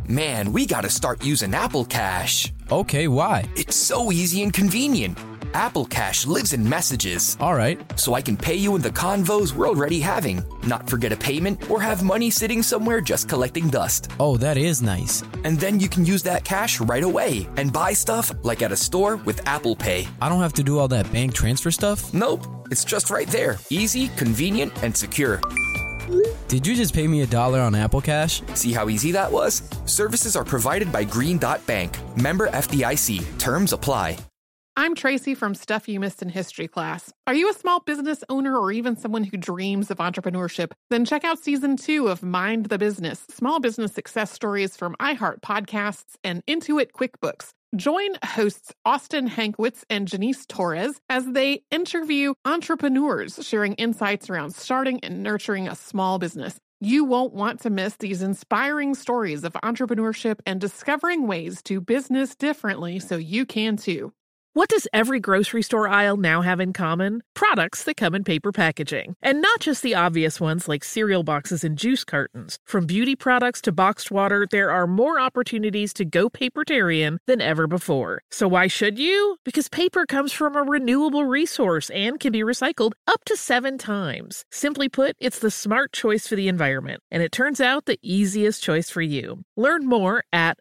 Man, we gotta start using Apple Cash. Okay, why? It's so easy and convenient. Apple Cash lives in messages. All right. So I can pay you in the convos we're already having, not forget a payment, or have money sitting somewhere just collecting dust. Oh, that is nice. And then you can use that cash right away and buy stuff like at a store with Apple Pay. I don't have to do all that bank transfer stuff? Nope, it's just right there. Easy, convenient, and secure. Did you just pay me $1 on Apple Cash? See how easy that was? Services are provided by Green Dot Bank. Member FDIC. Terms apply. I'm Tracy from Stuff You Missed in History class. Are you a small business owner or even someone who dreams of entrepreneurship? Then check out Season 2 of Mind the Business, small business success stories from iHeart Podcasts and Intuit QuickBooks. Join hosts Austin Hankwitz and Janice Torres as they interview entrepreneurs sharing insights around starting and nurturing a small business. You won't want to miss these inspiring stories of entrepreneurship and discovering ways to business differently so you can too. What does every grocery store aisle now have in common? Products that come in paper packaging. And not just the obvious ones like cereal boxes and juice cartons. From beauty products to boxed water, there are more opportunities to go papertarian than ever before. So why should you? Because paper comes from a renewable resource and can be recycled up to 7 times. Simply put, it's the smart choice for the environment. And it turns out the easiest choice for you. Learn more at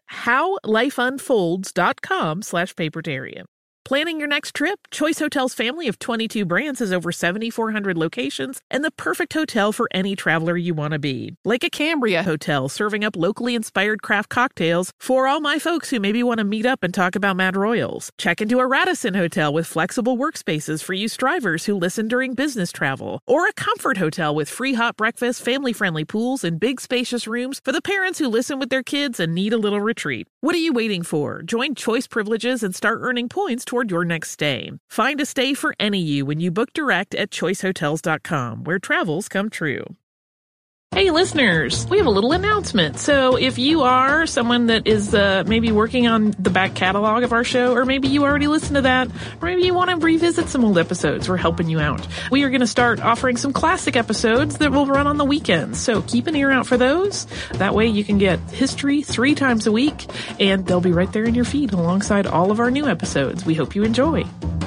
howlifeunfolds.com/papertarian. Planning your next trip? Choice Hotels' family of 22 brands has over 7,400 locations and the perfect hotel for any traveler you want to be. Like a Cambria Hotel, serving up locally inspired craft cocktails for all my folks who maybe want to meet up and talk about Mad Royals. Check into a Radisson Hotel with flexible workspaces for you strivers who listen during business travel. Or a Comfort Hotel with free hot breakfast, family-friendly pools, and big spacious rooms for the parents who listen with their kids and need a little retreat. What are you waiting for? Join Choice Privileges and start earning points toward your next stay. Find a stay for any you when you book direct at choicehotels.com, where travels come true. Hey listeners, we have a little announcement. So if you are someone that is maybe working on the back catalog of our show, or maybe you already listened to that, or maybe you want to revisit some old episodes, we're helping you out. We are going to start offering some classic episodes that will run on the weekends. So keep an ear out for those. That way you can get history 3 times a week, and they'll be right there in your feed alongside all of our new episodes. We hope you enjoy.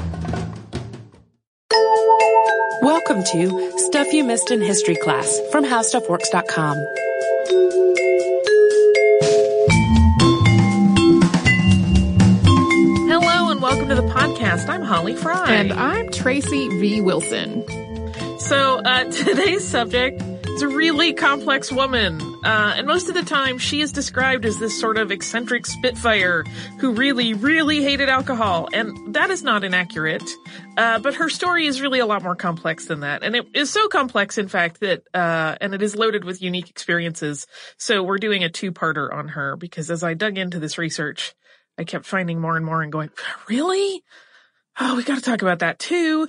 Welcome to Stuff You Missed in History class from HowStuffWorks.com. Hello and welcome to the podcast. I'm Holly Fry. And I'm Tracy V. Wilson. So today's subject is a really complex woman. And most of the time she is described as this sort of eccentric spitfire who really, really hated alcohol. And that is not inaccurate. But her story is really a lot more complex than that. And it is so complex, in fact, that, and it is loaded with unique experiences. So we're doing a 2-parter on her because as I dug into this research, I kept finding more and more and going, really? Oh, we got to talk about that too.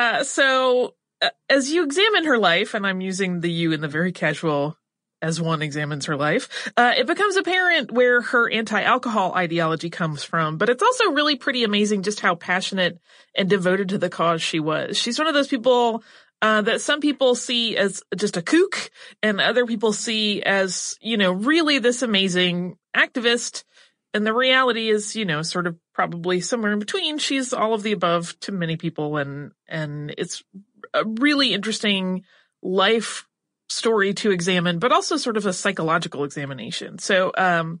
So as you examine her life, and I'm using the you in the very casual as one examines her life, it becomes apparent where her anti-alcohol ideology comes from. But it's also really pretty amazing just how passionate and devoted to the cause she was. She's one of those people that some people see as just a kook, and other people see as, really this amazing activist. And the reality is, sort of probably somewhere in between. She's all of the above to many people, and it's a really interesting life story to examine, but also sort of a psychological examination. So,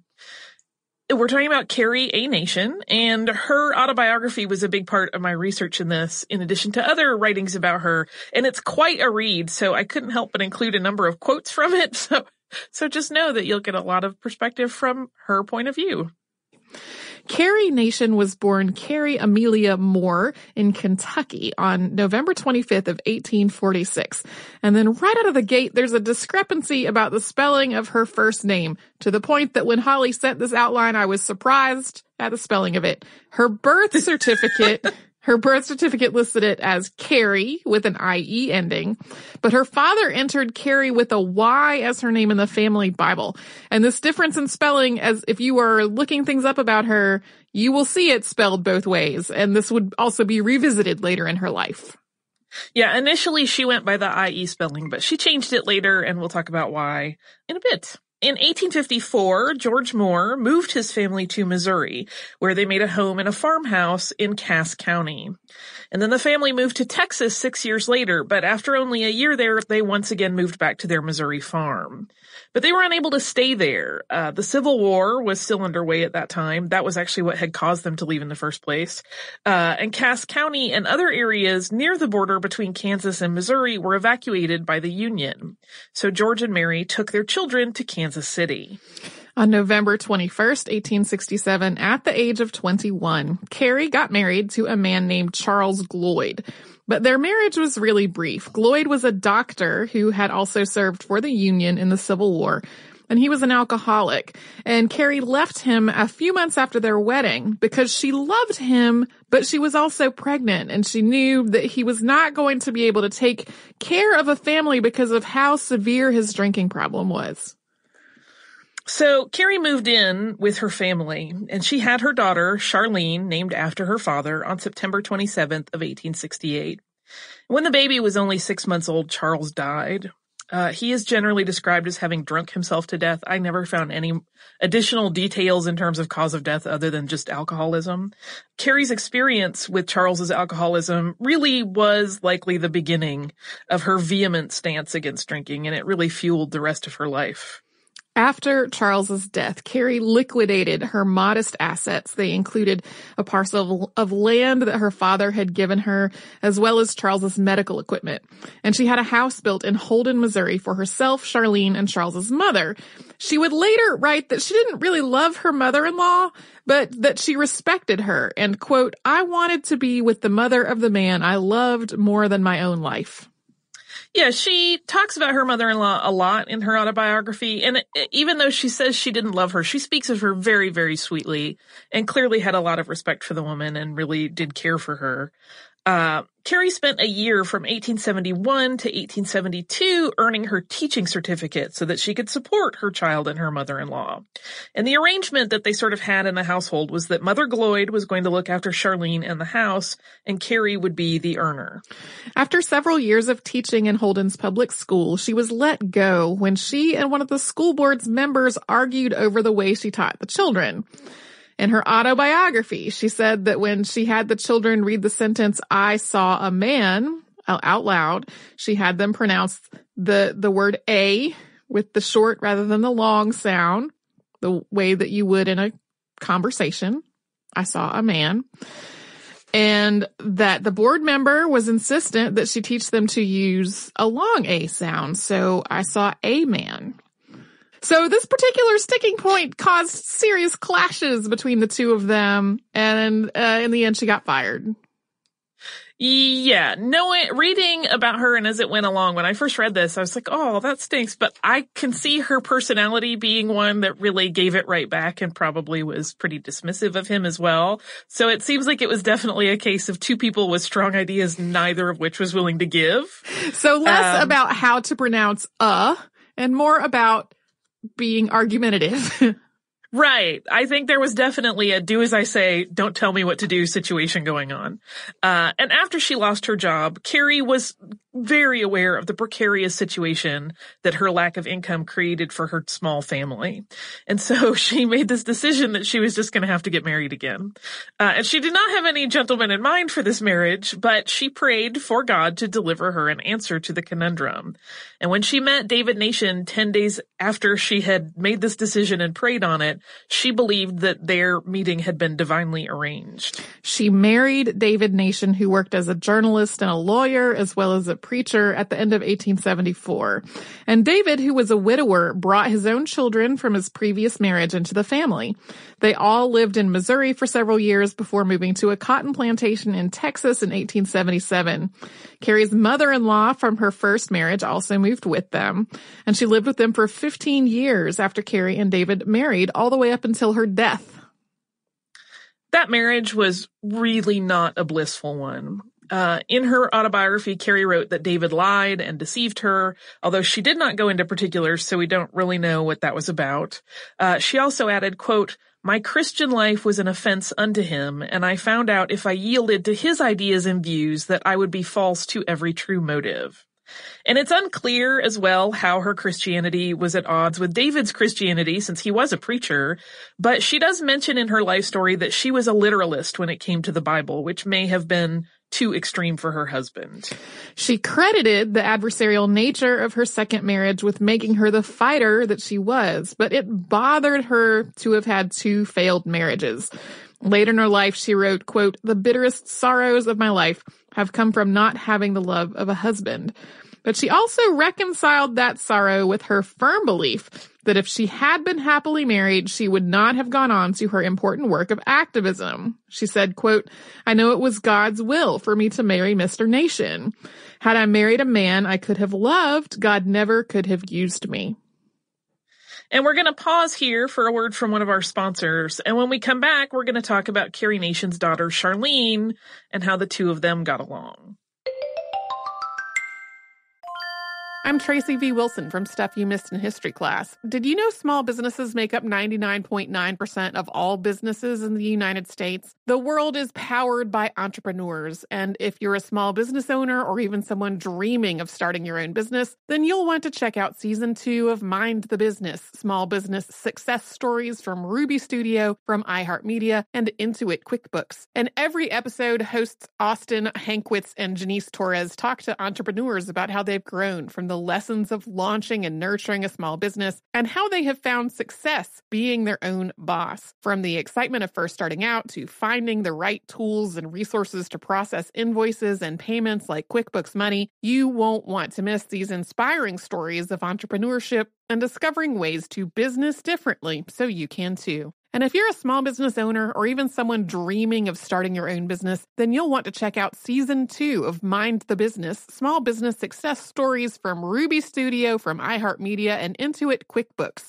we're talking about Carrie A. Nation, and her autobiography was a big part of my research in this, in addition to other writings about her. And it's quite a read, so I couldn't help but include a number of quotes from it. So just know that you'll get a lot of perspective from her point of view. Carrie Nation was born Carrie Amelia Moore in Kentucky on November 25th of 1846. And then right out of the gate, there's a discrepancy about the spelling of her first name, to the point that when Holly sent this outline, I was surprised at the spelling of it. Her birth certificate listed it as Carrie with an IE ending, but her father entered Carrie with a Y as her name in the family Bible. And this difference in spelling, as if you are looking things up about her, you will see it spelled both ways. And this would also be revisited later in her life. Yeah, initially she went by the IE spelling, but she changed it later, and we'll talk about why in a bit. In 1854, George Moore moved his family to Missouri, where they made a home in a farmhouse in Cass County. And then the family moved to Texas 6 years later, but after only a year there, they once again moved back to their Missouri farm. But they were unable to stay there. The Civil War was still underway at that time. That was actually what had caused them to leave in the first place. And Cass County and other areas near the border between Kansas and Missouri were evacuated by the Union. So George and Mary took their children to Kansas City. On November 21st, 1867, at the age of 21, Carrie got married to a man named Charles Gloyd. But their marriage was really brief. Gloyd was a doctor who had also served for the Union in the Civil War, and he was an alcoholic. And Carrie left him a few months after their wedding because she loved him, but she was also pregnant, and she knew that he was not going to be able to take care of a family because of how severe his drinking problem was. So Carrie moved in with her family, and she had her daughter, Charlene, named after her father, on September 27th of 1868. When the baby was only 6 months old, Charles died. He is generally described as having drunk himself to death. I never found any additional details in terms of cause of death other than just alcoholism. Carrie's experience with Charles's alcoholism really was likely the beginning of her vehement stance against drinking, and it really fueled the rest of her life. After Charles's death, Carrie liquidated her modest assets. They included a parcel of land that her father had given her, as well as Charles's medical equipment. And she had a house built in Holden, Missouri for herself, Charlene, and Charles's mother. She would later write that she didn't really love her mother-in-law, but that she respected her and, quote, "I wanted to be with the mother of the man I loved more than my own life." Yeah, she talks about her mother-in-law a lot in her autobiography, and even though she says she didn't love her, she speaks of her very, very sweetly and clearly had a lot of respect for the woman and really did care for her. Carrie spent a year from 1871 to 1872 earning her teaching certificate so that she could support her child and her mother-in-law. And the arrangement that they sort of had in the household was that Mother Gloyd was going to look after Charlene and the house, and Carrie would be the earner. After several years of teaching in Holden's public school, she was let go when she and one of the school board's members argued over the way she taught the children. In her autobiography, she said that when she had the children read the sentence, "I saw a man," out loud, she had them pronounce the word "a" with the short rather than the long sound, the way that you would in a conversation. "I saw a man." And that the board member was insistent that she teach them to use a long A sound. So, "I saw a man." So this particular sticking point caused serious clashes between the two of them, and in the end, she got fired. Yeah, reading about her and as it went along, when I first read this, I was like, oh, that stinks. But I can see her personality being one that really gave it right back and probably was pretty dismissive of him as well. So it seems like it was definitely a case of two people with strong ideas, neither of which was willing to give. So less about how to pronounce and more about being argumentative. Right. I think there was definitely a do as I say, don't tell me what to do situation going on. And after she lost her job, Carrie was very aware of the precarious situation that her lack of income created for her small family. And so she made this decision that she was just going to have to get married again. And she did not have any gentleman in mind for this marriage, but she prayed for God to deliver her an answer to the conundrum. And when she met David Nation 10 days after she had made this decision and prayed on it, she believed that their meeting had been divinely arranged. She married David Nation, who worked as a journalist and a lawyer, as well as a preacher, at the end of 1874. And David, who was a widower, brought his own children from his previous marriage into the family. They all lived in Missouri for several years before moving to a cotton plantation in Texas in 1877. Carrie's mother-in-law from her first marriage also moved with them, and she lived with them for 15 years after Carrie and David married, all the way up until her death. That marriage was really not a blissful one. In her autobiography, Carrie wrote that David lied and deceived her, although she did not go into particulars, so we don't really know what that was about. She also added, quote, "My Christian life was an offense unto him, and I found out if I yielded to his ideas and views that I would be false to every true motive." And it's unclear as well how her Christianity was at odds with David's Christianity, since he was a preacher, but she does mention in her life story that she was a literalist when it came to the Bible, which may have been too extreme for her husband. She credited the adversarial nature of her second marriage with making her the fighter that she was, but it bothered her to have had 2 failed marriages. Later in her life, she wrote, quote, "The bitterest sorrows of my life have come from not having the love of a husband." But she also reconciled that sorrow with her firm belief that if she had been happily married, she would not have gone on to her important work of activism. She said, quote, "I know it was God's will for me to marry Mr. Nation. Had I married a man I could have loved, God never could have used me." And we're going to pause here for a word from one of our sponsors. And when we come back, we're going to talk about Carrie Nation's daughter, Charlene, and how the two of them got along. I'm Tracy V. Wilson from Stuff You Missed in History Class. Did you know small businesses make up 99.9% of all businesses in the United States? The world is powered by entrepreneurs, and if you're a small business owner or even someone dreaming of starting your own business, then you'll want to check out Season 2 of Mind the Business, Small Business Success Stories from Ruby Studio, from iHeartMedia, and Intuit QuickBooks. And every episode, hosts Austin Hankwitz and Janice Torres talk to entrepreneurs about how they've grown from the lessons of launching and nurturing a small business and how they have found success being their own boss. From the excitement of first starting out to finding the right tools and resources to process invoices and payments like QuickBooks Money, you won't want to miss these inspiring stories of entrepreneurship and discovering ways to business differently so you can too. And if you're a small business owner or even someone dreaming of starting your own business, then you'll want to check out Season 2 of Mind the Business, Small Business Success Stories from Ruby Studio, from iHeartMedia, and Intuit QuickBooks.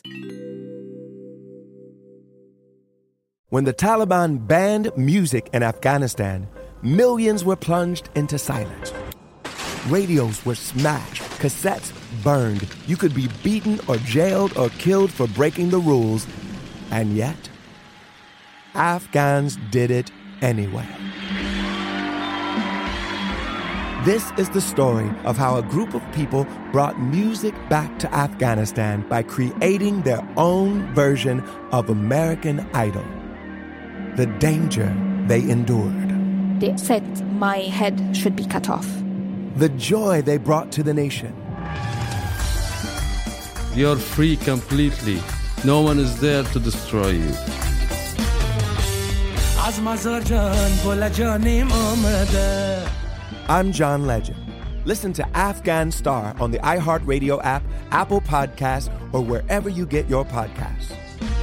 When the Taliban banned music in Afghanistan, millions were plunged into silence. Radios were smashed, cassettes burned. You could be beaten or jailed or killed for breaking the rules. And yet, Afghans did it anyway. This is the story of how a group of people brought music back to Afghanistan by creating their own version of American Idol. The danger they endured. They said my head should be cut off. The joy they brought to the nation. You're free completely. No one is there to destroy you. I'm John Legend. Listen to Afghan Star on the iHeartRadio app, Apple Podcasts, or wherever you get your podcasts.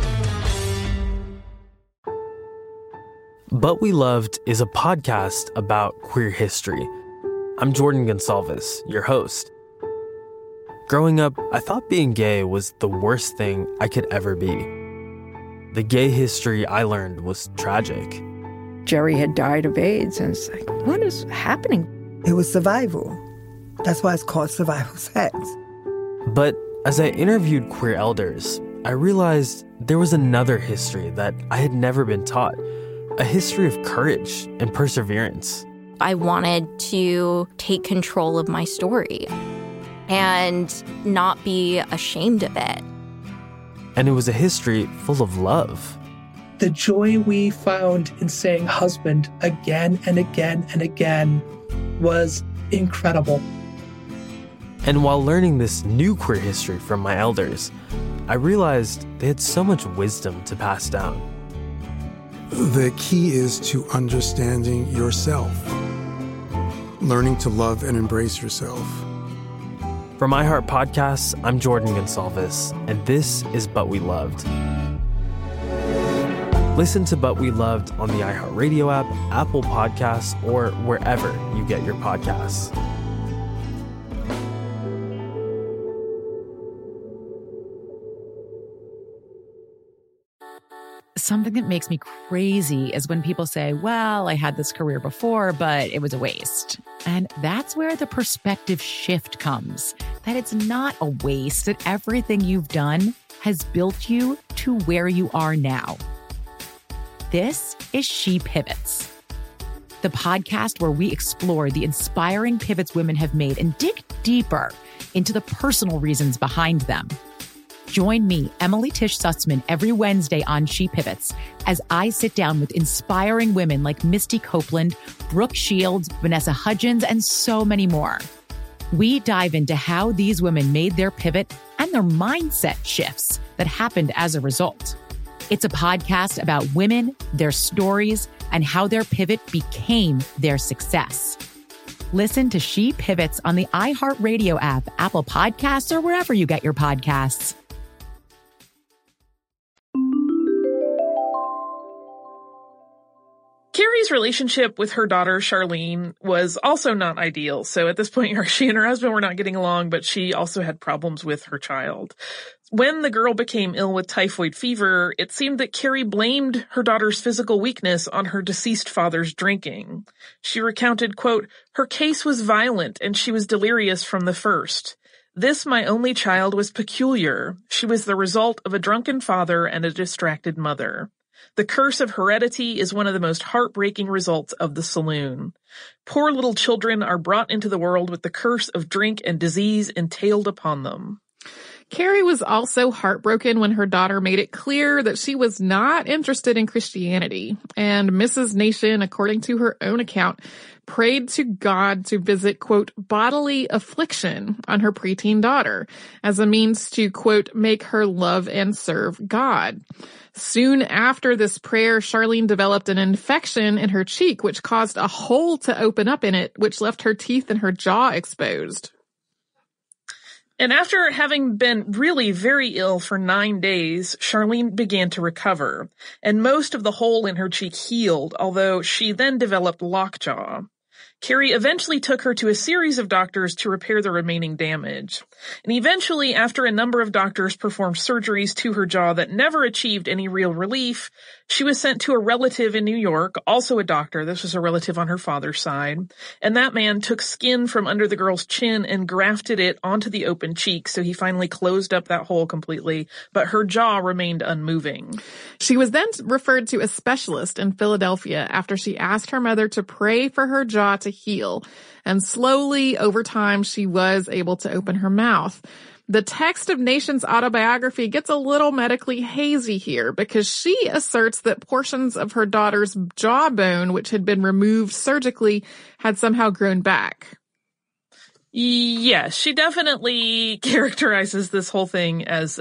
But We Loved is a podcast about queer history. I'm Jordan Gonsalves, your host. Growing up, I thought being gay was the worst thing I could ever be. The gay history I learned was tragic. Jerry had died of AIDS, and it's like, what is happening? It was survival. That's why it's called survival sex. But as I interviewed queer elders, I realized there was another history that I had never been taught, a history of courage and perseverance. I wanted to take control of my story and not be ashamed of it. And it was a history full of love. The joy we found in saying husband again and again and again was incredible. And while learning this new queer history from my elders, I realized they had so much wisdom to pass down. The key is to understanding yourself, learning to love and embrace yourself. From iHeart Podcasts, I'm Jordan Gonsalves, and this is But We Loved. Listen to But We Loved on the iHeartRadio app, Apple Podcasts, or wherever you get your podcasts. Something that makes me crazy is when people say, well, I had this career before, but it was a waste. And that's where the perspective shift comes, that it's not a waste, that everything you've done has built you to where you are now. This is She Pivots, the podcast where we explore the inspiring pivots women have made and dig deeper into the personal reasons behind them. Join me, Emily Tish Sussman, every Wednesday on She Pivots as I sit down with inspiring women like Misty Copeland, Brooke Shields, Vanessa Hudgens, and so many more. We dive into how these women made their pivot and their mindset shifts that happened as a result. It's a podcast about women, their stories, and how their pivot became their success. Listen to She Pivots on the iHeartRadio app, Apple Podcasts, or wherever you get your podcasts. Carrie's relationship with her daughter, Charlene, was also not ideal. So at this point, she and her husband were not getting along, but she also had problems with her child. When the girl became ill with typhoid fever, it seemed that Carrie blamed her daughter's physical weakness on her deceased father's drinking. She recounted, quote, "Her case was violent and she was delirious from the first. This, my only child, was peculiar. She was the result of a drunken father and a distracted mother. The curse of heredity is one of the most heartbreaking results of the saloon. Poor little children are brought into the world with the curse of drink and disease entailed upon them." Carrie was also heartbroken when her daughter made it clear that she was not interested in Christianity, and Mrs. Nation, according to her own account, prayed to God to visit, quote, bodily affliction on her preteen daughter as a means to, quote, make her love and serve God. Soon after this prayer, Charlene developed an infection in her cheek, which caused a hole to open up in it, which left her teeth and her jaw exposed. And after having been really very ill for 9 days, Charlene began to recover, and most of the hole in her cheek healed, although she then developed lockjaw. Carrie eventually took her to a series of doctors to repair the remaining damage. And eventually, after a number of doctors performed surgeries to her jaw that never achieved any real relief, she was sent to a relative in New York, also a doctor. This was a relative on her father's side. And that man took skin from under the girl's chin and grafted it onto the open cheek, so he finally closed up that hole completely, but her jaw remained unmoving. She was then referred to a specialist in Philadelphia after she asked her mother to pray for her jaw to heal. And slowly, over time, she was able to open her mouth. The text of Nation's autobiography gets a little medically hazy here because she asserts that portions of her daughter's jawbone, which had been removed surgically, had somehow grown back. Yes, she definitely characterizes this whole thing as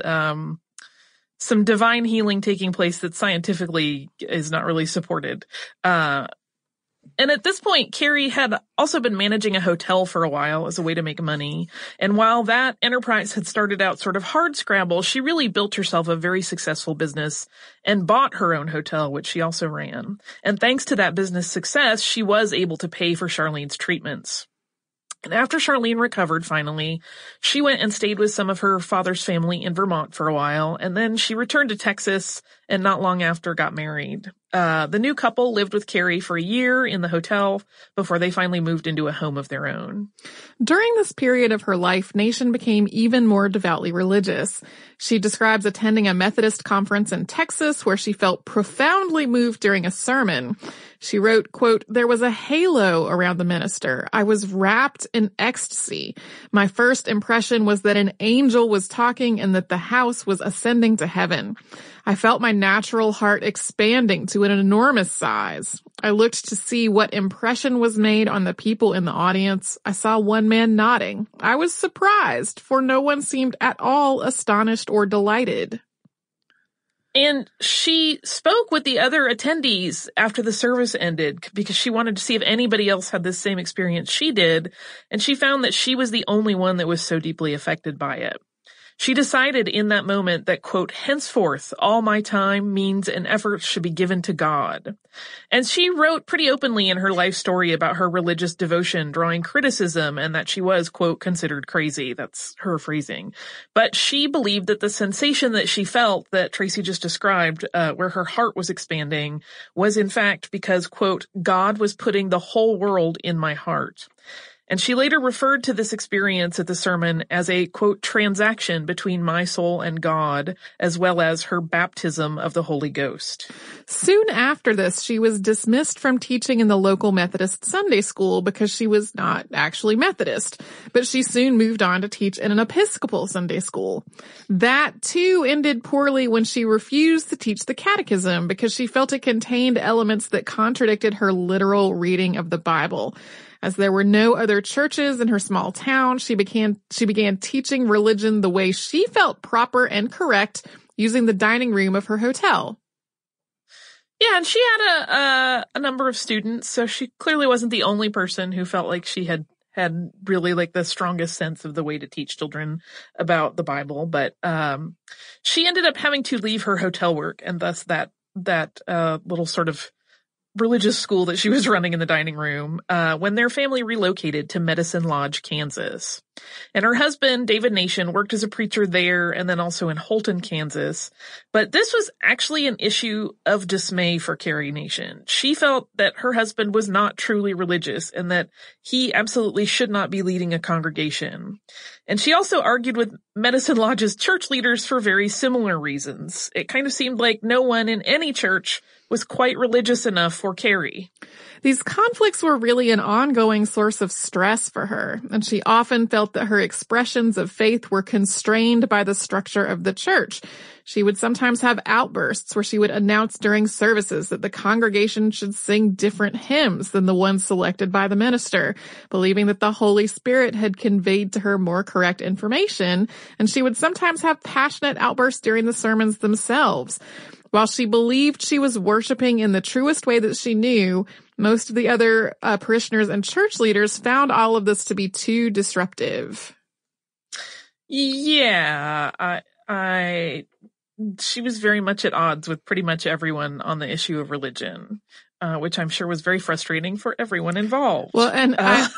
some divine healing taking place that scientifically is not really supported. And at this point, Carrie had also been managing a hotel for a while as a way to make money. And while that enterprise had started out sort of hard scrabble, she really built herself a very successful business and bought her own hotel, which she also ran. And thanks to that business success, she was able to pay for Charlene's treatments. And after Charlene recovered finally, she went and stayed with some of her father's family in Vermont for a while, and then she returned to Texas and not long after got married. The new couple lived with Carrie for a year in the hotel before they finally moved into a home of their own. During this period of her life, Nation became even more devoutly religious. She describes attending a Methodist conference in Texas where she felt profoundly moved during a sermon. She wrote, quote, "There was a halo around the minister. I was wrapped in ecstasy. My first impression was that an angel was talking and that the house was ascending to heaven. I felt my natural heart expanding to an enormous size. I looked to see what impression was made on the people in the audience. I saw one man nodding. I was surprised, for no one seemed at all astonished or delighted." And she spoke with the other attendees after the service ended because she wanted to see if anybody else had this same experience she did, and she found that she was the only one that was so deeply affected by it. She decided in that moment that, quote, "henceforth, all my time, means, and efforts should be given to God." And she wrote pretty openly in her life story about her religious devotion, drawing criticism, and that she was, quote, "considered crazy." That's her phrasing. But she believed that the sensation that she felt that Tracy just described, where her heart was expanding, was in fact because, quote, "God was putting the whole world in my heart." And she later referred to this experience at the sermon as a, quote, transaction between my soul and God, as well as her baptism of the Holy Ghost. Soon after this, she was dismissed from teaching in the local Methodist Sunday school because she was not actually Methodist, but she soon moved on to teach in an Episcopal Sunday school. That, too, ended poorly when she refused to teach the catechism because she felt it contained elements that contradicted her literal reading of the Bible. As there were no other churches in her small town, she began teaching religion the way she felt proper and correct, using the dining room of her hotel. Yeah, and she had a number of students, so she clearly wasn't the only person who felt like she had really like the strongest sense of the way to teach children about the Bible. But she ended up having to leave her hotel work, and thus that little sort of religious school that she was running in the dining room when their family relocated to Medicine Lodge, Kansas. And her husband, David Nation, worked as a preacher there and then also in Holton, Kansas. But this was actually an issue of dismay for Carrie Nation. She felt that her husband was not truly religious and that he absolutely should not be leading a congregation. And she also argued with Medicine Lodge's church leaders for very similar reasons. It kind of seemed like no one in any church was quite religious enough for Carrie. These conflicts were really an ongoing source of stress for her, and she often felt that her expressions of faith were constrained by the structure of the church. She would sometimes have outbursts where she would announce during services that the congregation should sing different hymns than the ones selected by the minister, believing that the Holy Spirit had conveyed to her more correct information, and she would sometimes have passionate outbursts during the sermons themselves. While she believed she was worshiping in the truest way that she knew, most of the other parishioners and church leaders found all of this to be too disruptive. Yeah, she was very much at odds with pretty much everyone on the issue of religion, which I'm sure was very frustrating for everyone involved. Well, and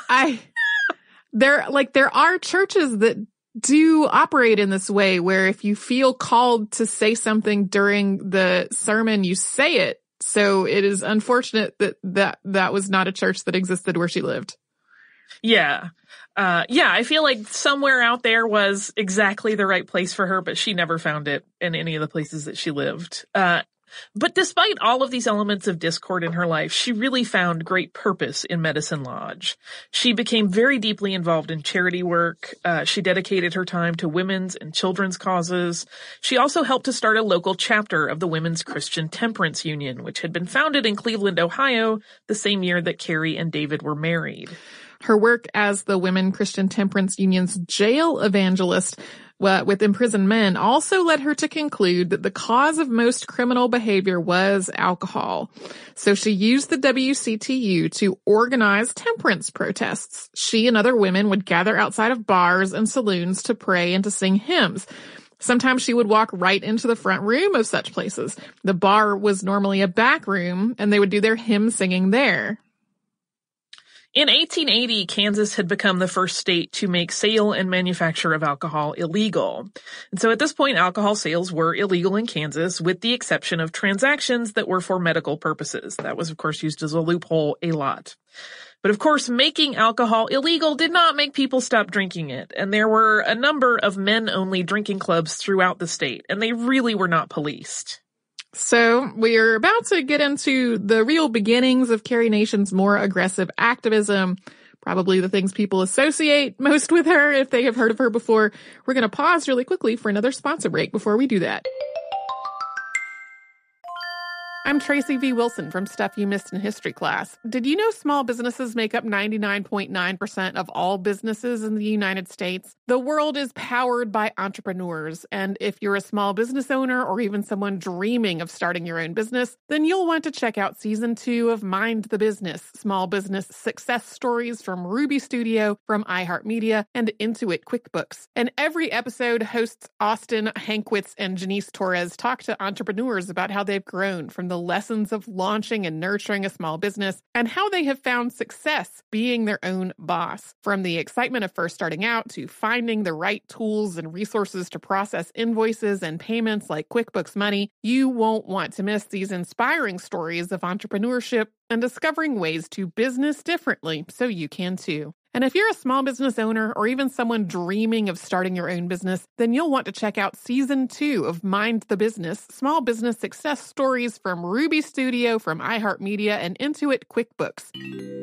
there are churches that do operate in this way where if you feel called to say something during the sermon, you say it. So it is unfortunate that was not a church that existed where she lived. Yeah. I feel like somewhere out there was exactly the right place for her, but she never found it in any of the places that she lived. But despite all of these elements of discord in her life, she really found great purpose in Medicine Lodge. She became very deeply involved in charity work. She dedicated her time to women's and children's causes. She also helped to start a local chapter of the Women's Christian Temperance Union, which had been founded in Cleveland, Ohio, the same year that Carrie and David were married. Her work as the Women Christian Temperance Union's jail evangelist with imprisoned men also led her to conclude that the cause of most criminal behavior was alcohol. So she used the WCTU to organize temperance protests. She and other women would gather outside of bars and saloons to pray and to sing hymns. Sometimes she would walk right into the front room of such places. The bar was normally a back room, and they would do their hymn singing there. In 1880, Kansas had become the first state to make sale and manufacture of alcohol illegal. And so at this point, alcohol sales were illegal in Kansas, with the exception of transactions that were for medical purposes. That was, of course, used as a loophole a lot. But of course, making alcohol illegal did not make people stop drinking it. And there were a number of men-only drinking clubs throughout the state, and they really were not policed. So we're about to get into the real beginnings of Carrie Nation's more aggressive activism, probably the things people associate most with her if they have heard of her before. We're going to pause really quickly for another sponsor break before we do that. I'm Tracy V. Wilson from Stuff You Missed in History Class. Did you know small businesses make up 99.9% of all businesses in the United States? The world is powered by entrepreneurs, and if you're a small business owner or even someone dreaming of starting your own business, then you'll want to check out Season 2 of Mind the Business, small business success stories from Ruby Studio, from iHeartMedia, and Intuit QuickBooks. And every episode, hosts Austin Hankwitz and Janice Torres talk to entrepreneurs about how they've grown from the lessons of launching and nurturing a small business and how they have found success being their own boss. From the excitement of first starting out to finding the right tools and resources to process invoices and payments like QuickBooks Money, you won't want to miss these inspiring stories of entrepreneurship and discovering ways to business differently so you can too. And if you're a small business owner or even someone dreaming of starting your own business, then you'll want to check out Season 2 of Mind the Business, Small Business Success Stories from Ruby Studio, from iHeartMedia, and Intuit QuickBooks.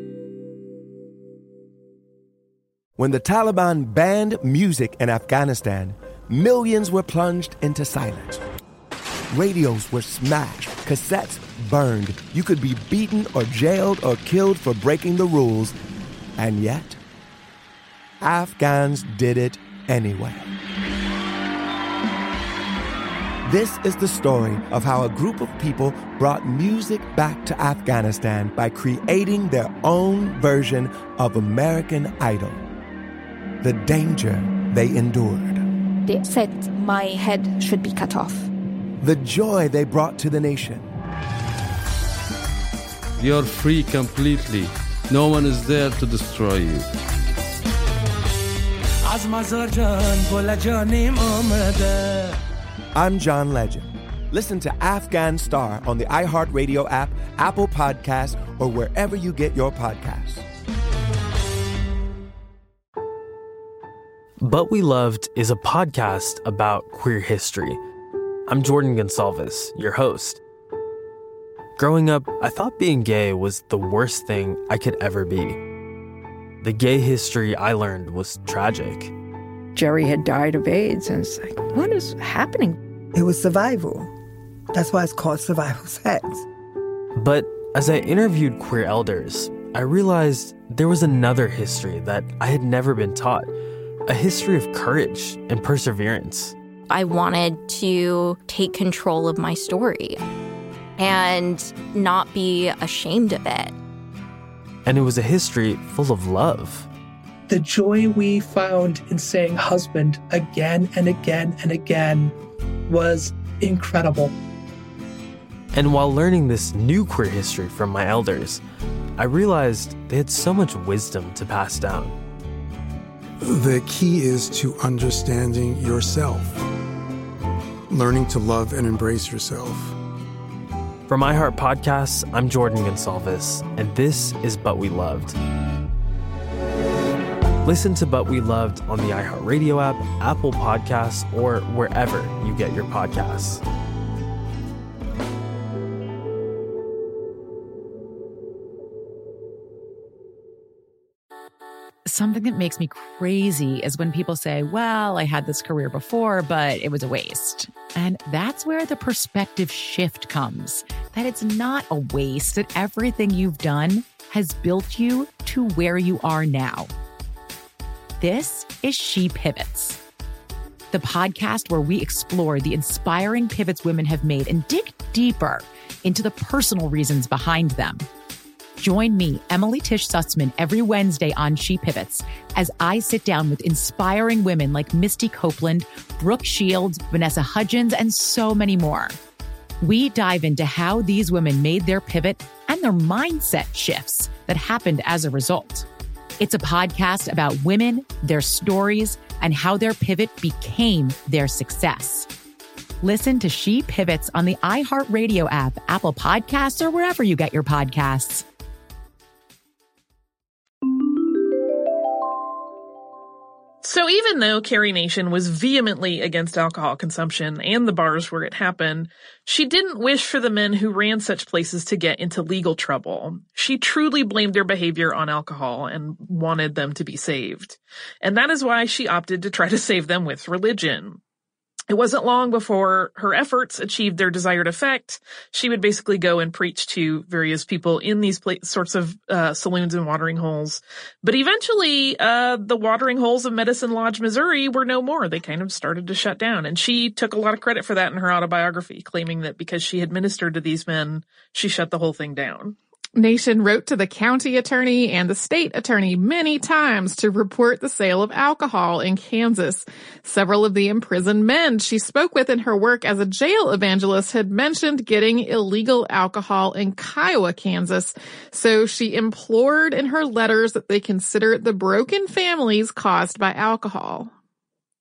When the Taliban banned music in Afghanistan, millions were plunged into silence. Radios were smashed, cassettes burned. You could be beaten or jailed or killed for breaking the rules. And yet, Afghans did it anyway. This is the story of how a group of people brought music back to Afghanistan by creating their own version of American Idol. The danger they endured. They said my head should be cut off. The joy they brought to the nation. You're free completely. No one is there to destroy you. I'm John Legend. Listen to Afghan Star on the iHeartRadio app, Apple Podcasts, or wherever you get your podcasts. But We Loved is a podcast about queer history. I'm Jordan Gonsalves, your host. Growing up, I thought being gay was the worst thing I could ever be. The gay history I learned was tragic. Jerry had died of AIDS, and it's like, what is happening? It was survival. That's why it's called survival sex. But as I interviewed queer elders, I realized there was another history that I had never been taught, a history of courage and perseverance. I wanted to take control of my story and not be ashamed of it. And it was a history full of love. The joy we found in saying husband again and again and again was incredible. And while learning this new queer history from my elders, I realized they had so much wisdom to pass down. The key is to understanding yourself, learning to love and embrace yourself. From iHeart Podcasts, I'm Jordan Gonsalves, and this is But We Loved. Listen to But We Loved on the iHeartRadio app, Apple Podcasts, or wherever you get your podcasts. Something that makes me crazy is when people say, well, I had this career before, but it was a waste. And that's where the perspective shift comes, that it's not a waste, that everything you've done has built you to where you are now. This is She Pivots, the podcast where we explore the inspiring pivots women have made and dig deeper into the personal reasons behind them. Join me, Emily Tish Sussman, every Wednesday on She Pivots as I sit down with inspiring women like Misty Copeland, Brooke Shields, Vanessa Hudgens, and so many more. We dive into how these women made their pivot and their mindset shifts that happened as a result. It's a podcast about women, their stories, and how their pivot became their success. Listen to She Pivots on the iHeartRadio app, Apple Podcasts, or wherever you get your podcasts. So even though Carrie Nation was vehemently against alcohol consumption and the bars where it happened, she didn't wish for the men who ran such places to get into legal trouble. She truly blamed their behavior on alcohol and wanted them to be saved. And that is why she opted to try to save them with religion. It wasn't long before her efforts achieved their desired effect. She would basically go and preach to various people in these sorts of saloons and watering holes. But eventually, the watering holes of Medicine Lodge, Missouri were no more. They kind of started to shut down. And she took a lot of credit for that in her autobiography, claiming that because she had ministered to these men, she shut the whole thing down. Nation wrote to the county attorney and the state attorney many times to report the sale of alcohol in Kansas. Several of the imprisoned men she spoke with in her work as a jail evangelist had mentioned getting illegal alcohol in Kiowa, Kansas. So she implored in her letters that they consider the broken families caused by alcohol.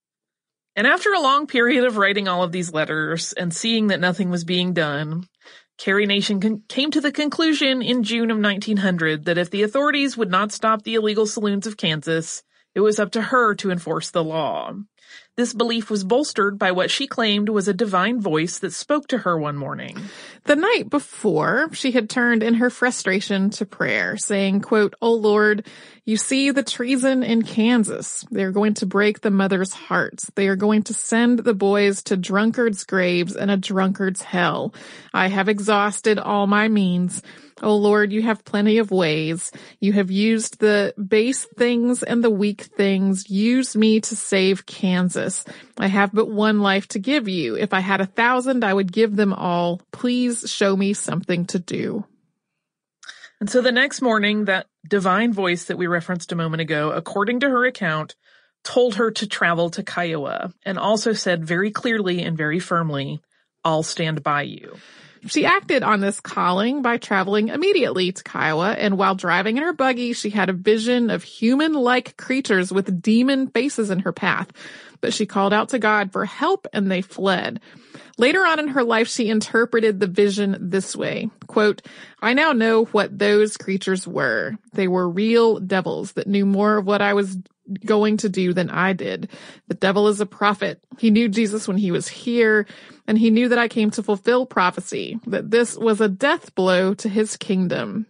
And after a long period of writing all of these letters and seeing that nothing was being done, Carrie Nation came to the conclusion in June of 1900 that if the authorities would not stop the illegal saloons of Kansas, it was up to her to enforce the law. This belief was bolstered by what she claimed was a divine voice that spoke to her one morning. The night before, she had turned in her frustration to prayer, saying, quote, "O Lord, you see the treason in Kansas. They are going to break the mother's hearts. They are going to send the boys to drunkards' graves and a drunkard's hell. I have exhausted all my means. O Lord, you have plenty of ways. You have used the base things and the weak things. Use me to save Kansas. I have but one life to give you. If I had 1,000, I would give them all. Please show me something to do." And so the next morning, that divine voice that we referenced a moment ago, according to her account, told her to travel to Kiowa, and also said very clearly and very firmly, "I'll stand by you." She acted on this calling by traveling immediately to Kiowa, and while driving in her buggy, she had a vision of human-like creatures with demon faces in her path. But she called out to God for help, and they fled. Later on in her life, she interpreted the vision this way, quote, "I now know what those creatures were. They were real devils that knew more of what I was going to do than I did. The devil is a prophet. He knew Jesus when he was here, and he knew that I came to fulfill prophecy, that this was a death blow to his kingdom."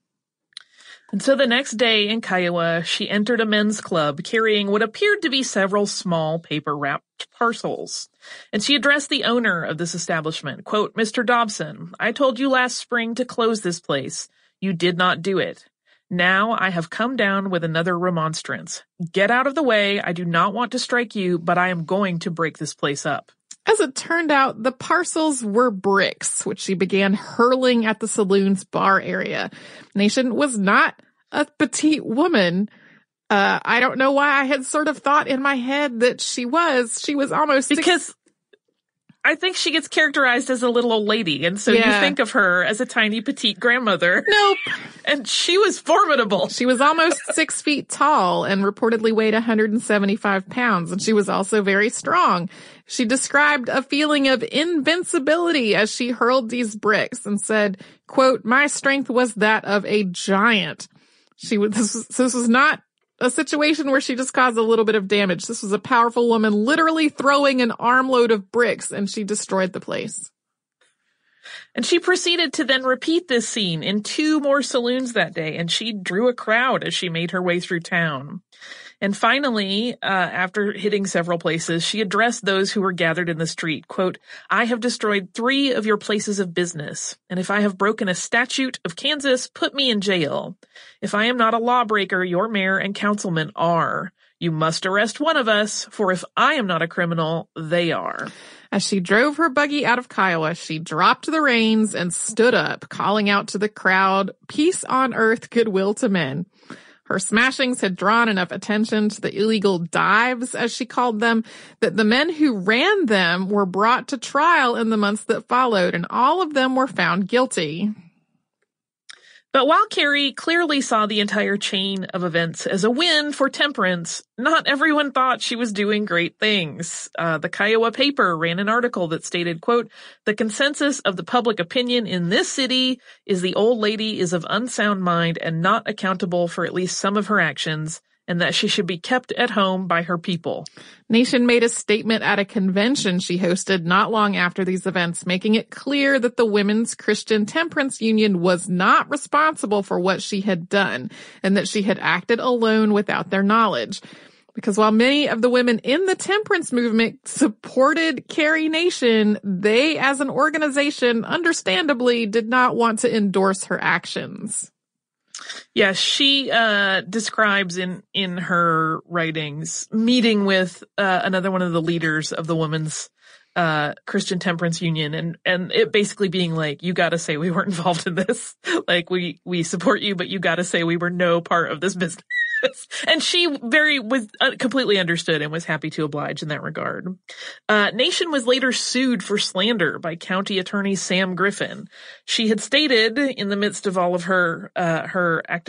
And so the next day in Kiowa, she entered a men's club carrying what appeared to be several small paper-wrapped parcels. And she addressed the owner of this establishment, quote, "Mr. Dobson, I told you last spring to close this place. You did not do it. Now I have come down with another remonstrance. Get out of the way. I do not want to strike you, but I am going to break this place up." As it turned out, the parcels were bricks, which she began hurling at the saloon's bar area. Nation was not a petite woman. I don't know why I had sort of thought in my head that she was. She was almost... Because I think she gets characterized as a little old lady, and so you think of her as a tiny petite grandmother. Nope. And she was formidable. She was almost 6 feet tall and reportedly weighed 175 pounds, and she was also very strong. She described a feeling of invincibility as she hurled these bricks and said, quote, "My strength was that of a giant." This was not a situation where she just caused a little bit of damage. This was a powerful woman literally throwing an armload of bricks, and she destroyed the place. And she proceeded to then repeat this scene in 2 more saloons that day, and she drew a crowd as she made her way through town. And finally, after hitting several places, she addressed those who were gathered in the street, quote, "I have destroyed 3 of your places of business, and if I have broken a statute of Kansas, put me in jail. If I am not a lawbreaker, your mayor and councilman are. You must arrest one of us, for if I am not a criminal, they are." As she drove her buggy out of Kiowa, she dropped the reins and stood up, calling out to the crowd, "Peace on earth, goodwill to men." Her smashings had drawn enough attention to the illegal dives, as she called them, that the men who ran them were brought to trial in the months that followed, and all of them were found guilty. But while Carrie clearly saw the entire chain of events as a win for temperance, not everyone thought she was doing great things. The Kiowa paper ran an article that stated, quote, "The consensus of the public opinion in this city is the old lady is of unsound mind and not accountable for at least some of her actions, and that she should be kept at home by her people." Nation made a statement at a convention she hosted not long after these events, making it clear that the Women's Christian Temperance Union was not responsible for what she had done, and that she had acted alone without their knowledge. Because while many of the women in the temperance movement supported Carrie Nation, they, as an organization, understandably did not want to endorse her actions. Yeah, she describes in her writings meeting with another one of the leaders of the Women's Christian Temperance Union, and it basically being like, you got to say we weren't involved in this. Like, we support you, but you got to say we were no part of this business. And she was completely understood and was happy to oblige in that regard. Nation was later sued for slander by County Attorney Sam Griffin. She had stated in the midst of all of her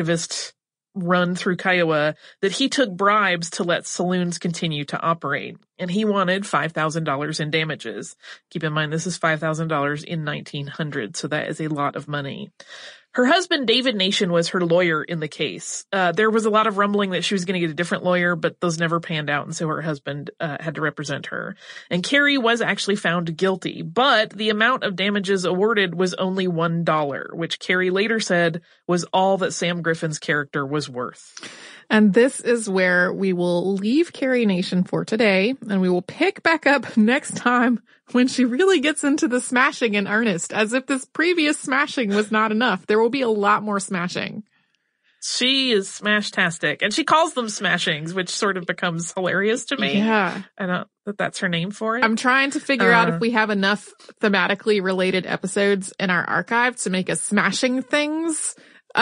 activist run through Kiowa that he took bribes to let saloons continue to operate. and he wanted $5,000 in damages. Keep in mind, this is $5,000 in 1900, so that is a lot of money. Her husband, David Nation, was her lawyer in the case. There was a lot of rumbling that she was going to get a different lawyer, but those never panned out, and so her husband had to represent her. And Carrie was actually found guilty, but the amount of damages awarded was only $1, which Carrie later said was all that Sam Griffin's character was worth. And this is where we will leave Carrie Nation for today, and we will pick back up next time when she really gets into the smashing in earnest, as if this previous smashing was not enough. There will be a lot more smashing. She is smash-tastic, and she calls them smashings, which sort of becomes hilarious to me. Yeah. I don't that that's her name for it. I'm trying to figure out if we have enough thematically related episodes in our archive to make a smashing things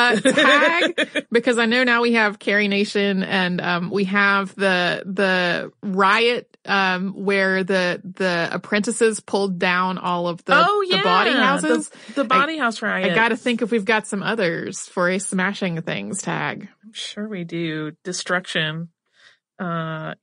tag, because I know now we have Carrie Nation, and we have the riot where the apprentices pulled down all of the body houses. The body house riot. I gotta think if we've got some others for a smashing things tag. I'm sure we do. Destruction. Yeah.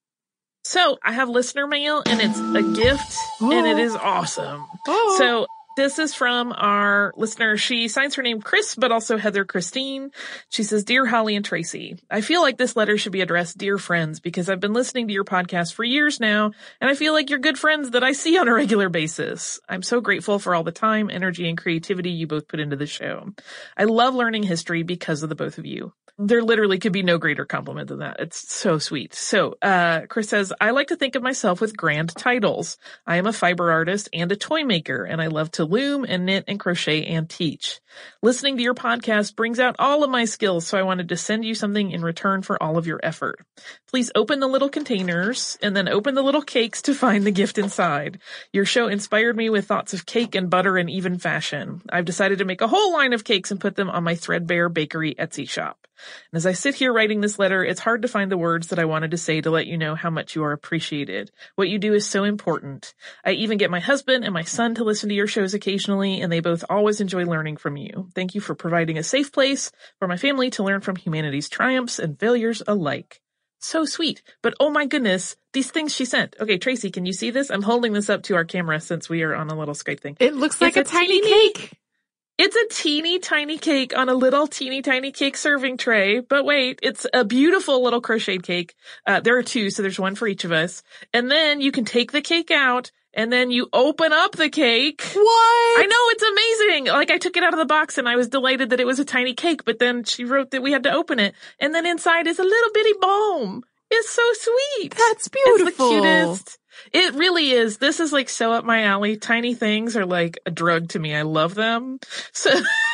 So I have listener mail, and it's a gift, and it is awesome. So this is from our listener. She signs her name Chris, but also Heather Christine. She says, Dear Holly and Tracy, I feel like this letter should be addressed Dear Friends, because I've been listening to your podcast for years now, and I feel like you're good friends that I see on a regular basis. I'm so grateful for all the time, energy, and creativity you both put into the show. I love learning history because of the both of you. There literally could be no greater compliment than that. It's so sweet. So, Chris says, I like to think of myself with grand titles. I am a fiber artist and a toy maker, and I love to loom and knit and crochet and teach. Listening to your podcast brings out all of my skills, so I wanted to send you something in return for all of your effort. Please open the little containers and then open the little cakes to find the gift inside. Your show inspired me with thoughts of cake and butter and even fashion. I've decided to make a whole line of cakes and put them on my Threadbare Bakery Etsy shop. And as I sit here writing this letter, it's hard to find the words that I wanted to say to let you know how much you are appreciated. What you do is so important. I even get my husband and my son to listen to your shows occasionally, and they both always enjoy learning from you. Thank you for providing a safe place for my family to learn from humanity's triumphs and failures alike. So sweet. But oh my goodness, these things she sent. Okay, Tracy, can you see this? I'm holding this up to our camera since we are on a little Skype thing. It looks like a tiny cake. It's a teeny tiny cake on a little teeny tiny cake serving tray. But wait, it's a beautiful little crocheted cake. There are two, so there's one for each of us. And then you can take the cake out, and then you open up the cake. What? I know, it's amazing. Like, I took it out of the box and I was delighted that it was a tiny cake, but then she wrote that we had to open it. And then inside is a little bitty balm. It's so sweet. That's beautiful. It's the cutest. It really is. This is like so up my alley. Tiny things are like a drug to me. I love them. So,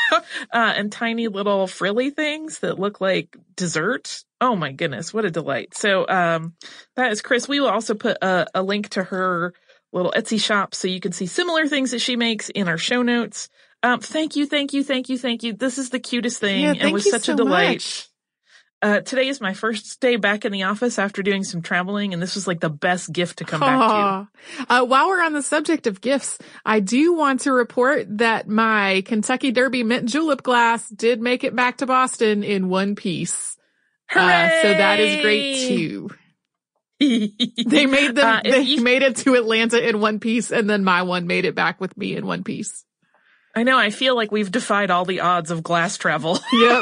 and tiny little frilly things that look like dessert. Oh my goodness. What a delight. So, that is Chris. We will also put a link to her little Etsy shop so you can see similar things that she makes in our show notes. Thank you. This is the cutest thing. Yeah, and was such a delight. Much. Today is my first day back in the office after doing some traveling, and this was like the best gift to come back to. While we're on the subject of gifts, I do want to report that my Kentucky Derby mint julep glass did make it back to Boston in one piece. Hooray! So that is great too. They made them. They made it to Atlanta in one piece, and then my one made it back with me in one piece. I know. I feel like we've defied all the odds of glass travel. Yep.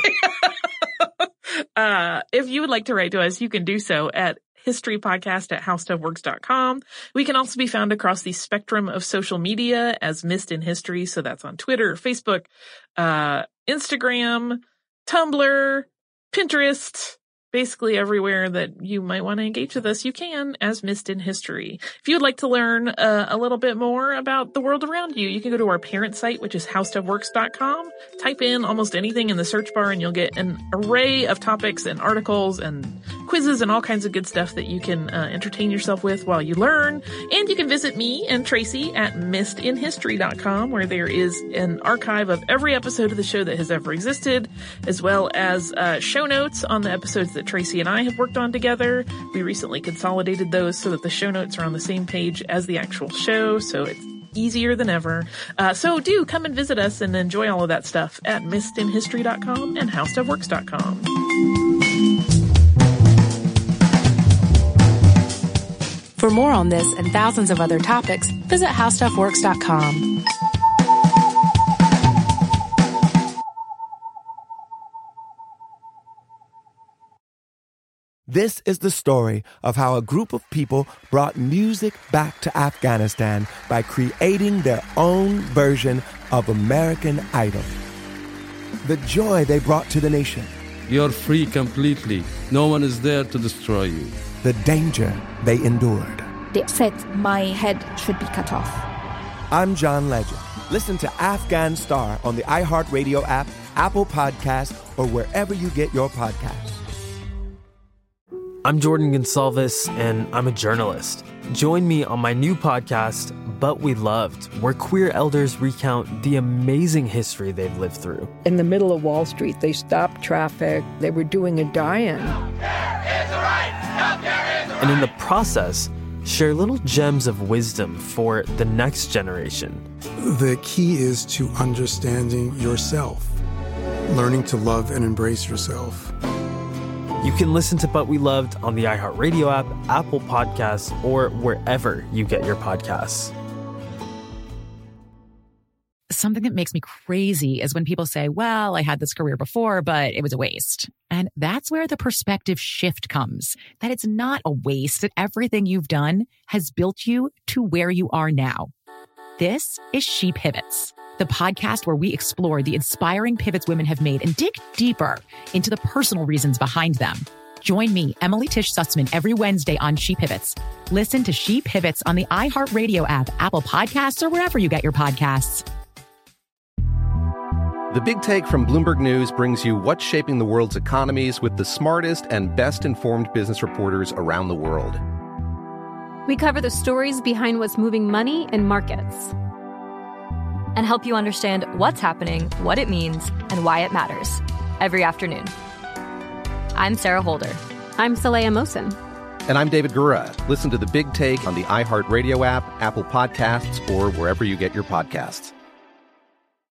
If you would like to write to us, you can do so at historypodcast@howstuffworks.com. We can also be found across the spectrum of social media as Missed in History. So that's on Twitter, Facebook, Instagram, Tumblr, Pinterest, basically everywhere that you might want to engage with us, you can as Missed in History. If you would like to learn a little bit more about the world around you, you can go to our parent site, which is howstuffworks.com. Type in almost anything in the search bar and you'll get an array of topics and articles and quizzes and all kinds of good stuff that you can entertain yourself with while you learn. And you can visit me and Tracy at missedinhistory.com, where there is an archive of every episode of the show that has ever existed, as well as show notes on the episodes that Tracy and I have worked on together. We recently consolidated those so that the show notes are on the same page as the actual show, so it's easier than ever. So do come and visit us and enjoy all of that stuff at missedinhistory.com and howstuffworks.com. For more on this and thousands of other topics, visit howstuffworks.com. This is the story of how a group of people brought music back to Afghanistan by creating their own version of American Idol. The joy they brought to the nation. You're free completely. No one is there to destroy you. The danger they endured. They said my head should be cut off. I'm John Legend. Listen to Afghan Star on the iHeartRadio app, Apple Podcasts, or wherever you get your podcasts. I'm Jordan Gonsalves, and I'm a journalist. Join me on my new podcast, But We Loved, where queer elders recount the amazing history they've lived through. In the middle of Wall Street, they stopped traffic. They were doing a die-in. And in the process, share little gems of wisdom for the next generation. The key is to understanding yourself, learning to love and embrace yourself. You can listen to But We Loved on the iHeartRadio app, Apple Podcasts, or wherever you get your podcasts. Something that makes me crazy is when people say, well, I had this career before, but it was a waste. And that's where the perspective shift comes, that it's not a waste, that everything you've done has built you to where you are now. This is She Pivots, the podcast where we explore the inspiring pivots women have made and dig deeper into the personal reasons behind them. Join me, Emily Tish Sussman, every Wednesday on She Pivots. Listen to She Pivots on the iHeartRadio app, Apple Podcasts, or wherever you get your podcasts. The Big Take from Bloomberg News brings you what's shaping the world's economies with the smartest and best-informed business reporters around the world. We cover the stories behind what's moving money and markets, and help you understand what's happening, what it means, and why it matters every afternoon. I'm Sarah Holder. I'm Saleha Mohsin. And I'm David Gura. Listen to The Big Take on the iHeartRadio app, Apple Podcasts, or wherever you get your podcasts.